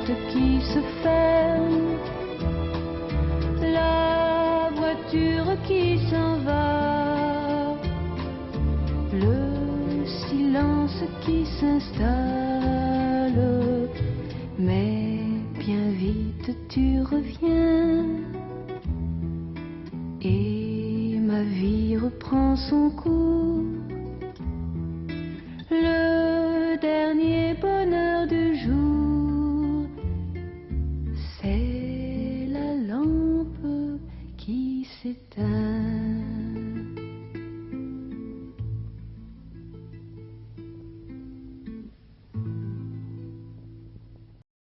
porte qui se ferme, la voiture qui s'en va, le silence qui s'installe, mais bien vite tu reviens et ma vie reprend son cours.